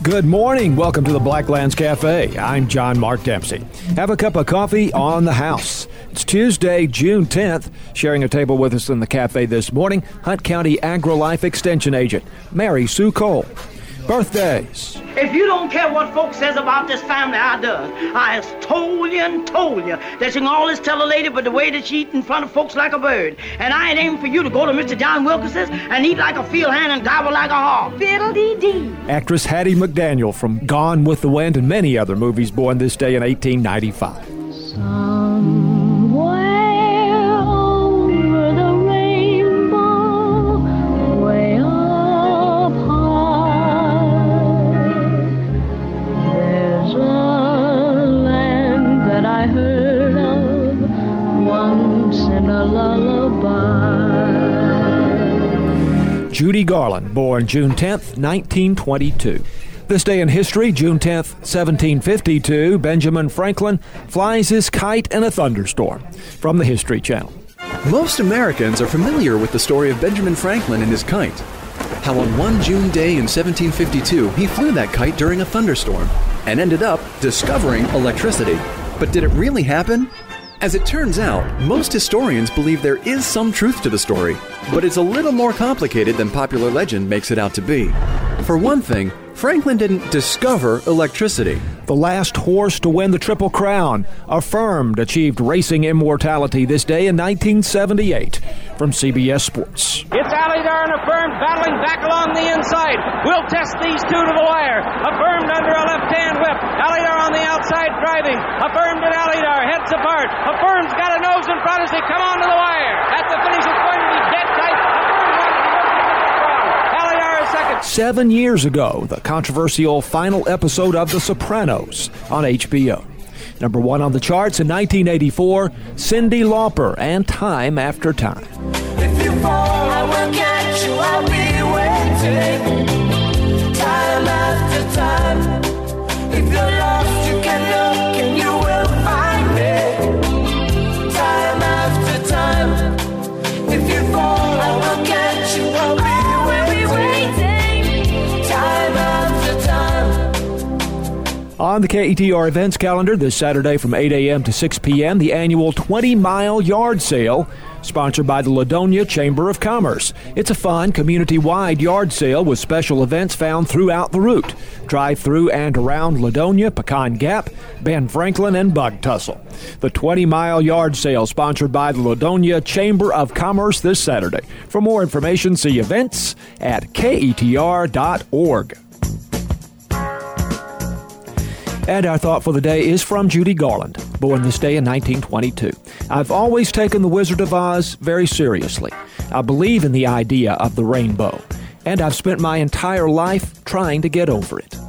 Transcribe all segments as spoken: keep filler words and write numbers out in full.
Good morning. Welcome to the Blacklands Cafe. I'm John Mark Dempsey. Have a cup of coffee on the house. It's Tuesday, June tenth. Sharing a table with us in the cafe this morning, Hunt County AgriLife Extension Agent, Mary Sue Cole. Birthdays. If you don't care what folks says about this family, I does. I has told you and told you that you can always tell a lady but the way that she eat in front of folks like a bird. And I ain't aiming for you to go to Mister John Wilkins's and eat like a field hand and gobble like a hog. Fiddle-dee-dee. Actress Hattie McDaniel from Gone with the Wind and many other movies, born this day in eighteen ninety-five. Somewhere over the rainbow, way up high, there's a land that I heard of once in a lullaby. Judy Garland, born June tenth, nineteen twenty-two. This day in history, June tenth, seventeen fifty-two, Benjamin Franklin flies his kite in a thunderstorm. From the History Channel. Most Americans are familiar with the story of Benjamin Franklin and his kite. How on one June day in seventeen fifty-two, he flew that kite during a thunderstorm and ended up discovering electricity. But did it really happen? As it turns out, most historians believe there is some truth to the story, but it's a little more complicated than popular legend makes it out to be. For one thing, Franklin didn't discover electricity. The last horse to win the Triple Crown, Affirmed, achieved racing immortality this day in nineteen seventy-eight. From C B S Sports. It's Alydar and Affirmed battling back along the inside. We'll test these two to the wire. Affirmed under a left-hand whip. Alydar on the outside driving. Affirmed and Alydar heads apart. Affirmed's got a nose in front as they come onto the wire. At the finish, it's going to be dead tight. Seven years ago, the controversial final episode of The Sopranos on H B O. Number one on the charts in nineteen eighty-four, Cyndi Lauper and Time After Time. If you fall, I will catch you, I'll be waiting. Time after time. If you're lost, you can look and you will find me. Time after time. If you fall, I will catch you, I'll be waiting. On the K E T R events calendar this Saturday from eight a.m. to six p.m., the annual twenty-mile yard sale, sponsored by the Ladonia Chamber of Commerce. It's a fun, community-wide yard sale with special events found throughout the route. Drive through and around Ladonia, Pecan Gap, Ben Franklin, and Bug Tussle. The twenty-mile yard sale, sponsored by the Ladonia Chamber of Commerce this Saturday. For more information, see events at K E T R dot org. And our thought for the day is from Judy Garland, born this day in nineteen twenty-two. I've always taken The Wizard of Oz very seriously. I believe in the idea of the rainbow, and I've spent my entire life trying to get over it.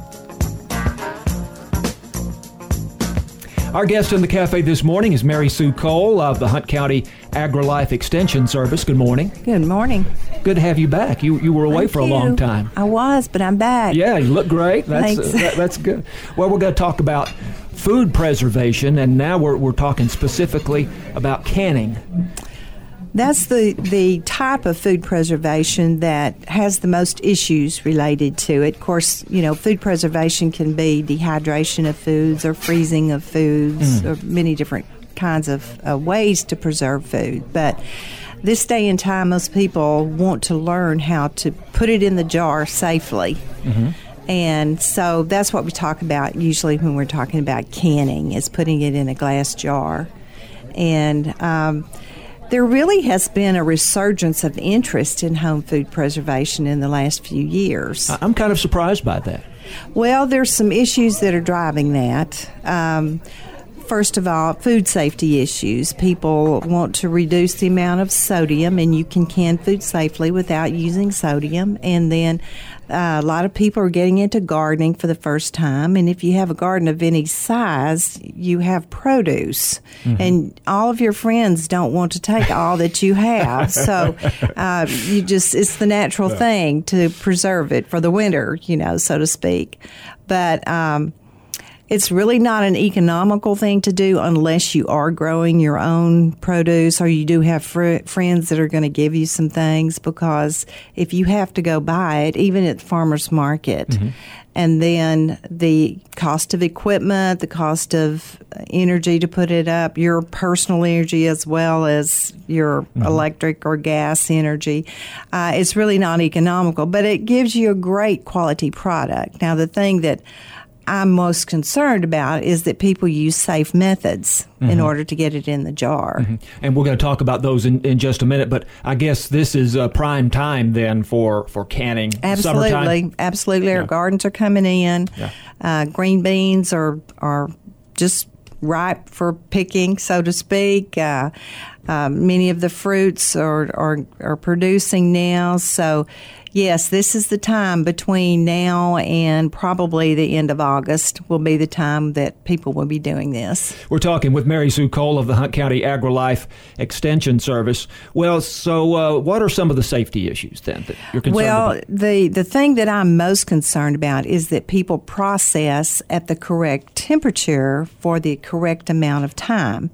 Our guest in the cafe this morning is Mary Sue Cole of the Hunt County AgriLife Extension Service. Good morning. Good morning. Good to have you back. You you were away Thank for a you. long time. I was, but I'm back. Yeah, you look great. That's Thanks. uh, that, that's good. Well, we're going to talk about food preservation, and now we're we're talking specifically about canning. That's the, the type of food preservation that has the most issues related to it. Of course, you know, food preservation can be dehydration of foods or freezing of foods mm. or many different kinds of uh, ways to preserve food. But this day and time, most people want to learn how to put it in the jar safely. Mm-hmm. And so that's what we talk about usually when we're talking about canning, is putting it in a glass jar. And um, there really has been a resurgence of interest in home food preservation in the last few years. I'm kind of surprised by that. Well, there's some issues that are driving that. Um, First of all, food safety issues. People want to reduce the amount of sodium, and you can can food safely without using sodium. And then uh, a lot of people are getting into gardening for the first time. And if you have a garden of any size, you have produce. Mm-hmm. And all of your friends don't want to take all that you have. So uh, you just, it's the natural thing to preserve it for the winter, you know, so to speak. But, um, It's really not an economical thing to do unless you are growing your own produce or you do have fr- friends that are going to give you some things, because if you have to go buy it, even at the farmer's market, mm-hmm. and then the cost of equipment, the cost of energy to put it up, your personal energy as well as your mm-hmm. electric or gas energy, uh, it's really not economical, but it gives you a great quality product. Now, the thing that I'm most concerned about is that people use safe methods mm-hmm. in order to get it in the jar. Mm-hmm. And we're going to talk about those in, in just a minute, but I guess this is a prime time then for, for canning. Absolutely. Summertime. Absolutely. Yeah. Our gardens are coming in. Yeah. Uh, green beans are, are just ripe for picking, so to speak. Uh, uh, many of the fruits are, are, are producing now, so yes, this is the time between now and probably the end of August will be the time that people will be doing this. We're talking with Mary Sue Cole of the Hunt County AgriLife Extension Service. Well, so uh, what are some of the safety issues then that you're concerned well, about? Well, the, the thing that I'm most concerned about is that people process at the correct temperature for the correct amount of time.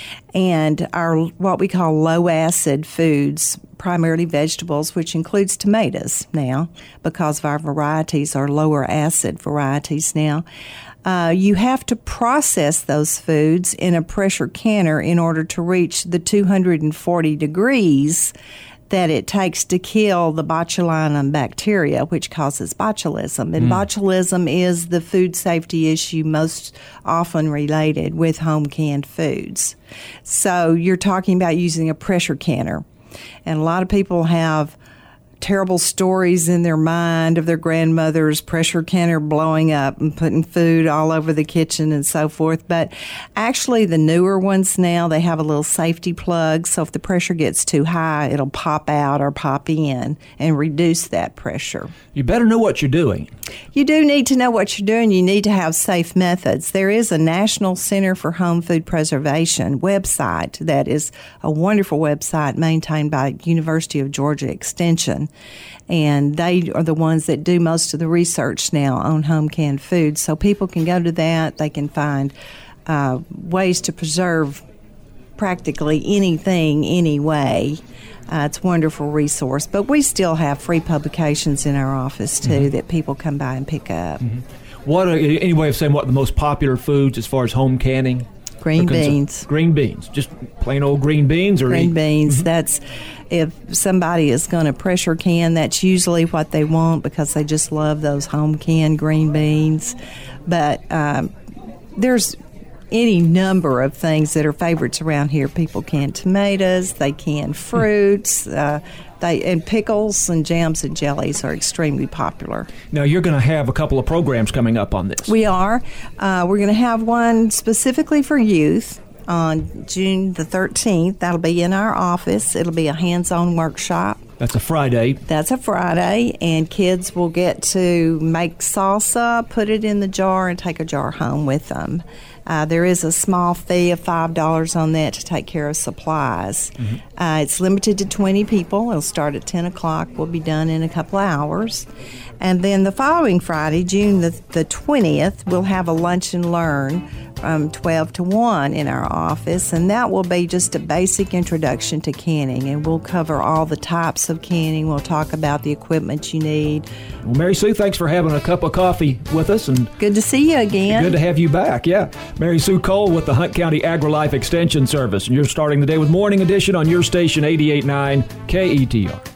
And our what we call low-acid foods, primarily vegetables, which includes tomatoes now, because of our varieties are lower-acid varieties now, uh, you have to process those foods in a pressure canner in order to reach the two hundred forty degrees that it takes to kill the botulinum bacteria, which causes botulism. And mm. botulism is the food safety issue most often related with home canned foods. So you're talking about using a pressure canner. And a lot of people have terrible stories in their mind of their grandmother's pressure canner blowing up and putting food all over the kitchen and so forth. But actually, the newer ones now, they have a little safety plug. So if the pressure gets too high, it'll pop out or pop in and reduce that pressure. You better know what you're doing. You do need to know what you're doing. You need to have safe methods. There is a National Center for Home Food Preservation website that is a wonderful website maintained by University of Georgia Extension. And they are the ones that do most of the research now on home canned foods. So people can go to that. They can find uh, ways to preserve practically anything, anyway. Uh, it's a wonderful resource. But we still have free publications in our office, too, mm-hmm. that people come by and pick up. Mm-hmm. What are, any way of saying what the most popular foods as far as home canning? Green beans. Green beans. Just plain old green beans? or Green eat? beans. Mm-hmm. That's, if somebody is going to pressure can, that's usually what they want because they just love those home canned green beans. But um, there's any number of things that are favorites around here. People can tomatoes, they can fruits, uh, they and pickles and jams and jellies are extremely popular. Now, you're going to have a couple of programs coming up on this. We are. Uh, we're going to have one specifically for youth on June the thirteenth. That'll be in our office. It'll be a hands-on workshop. That's a Friday. That's a Friday, and kids will get to make salsa, put it in the jar, and take a jar home with them. Uh, there is a small fee of five dollars on that to take care of supplies. Mm-hmm. Uh, it's limited to twenty people. It'll start at ten o'clock. We'll be done in a couple of hours. And then the following Friday, June the, the twentieth, we'll have a lunch and learn from twelve to one in our office, and that will be just a basic introduction to canning, and we'll cover all the types of canning. We'll talk about the equipment you need. Well, Mary Sue, thanks for having a cup of coffee with us. And good to see you again. Good to have you back, yeah. Mary Sue Cole with the Hunt County AgriLife Extension Service, and you're starting the day with Morning Edition on your station eighty-eight point nine K E T R.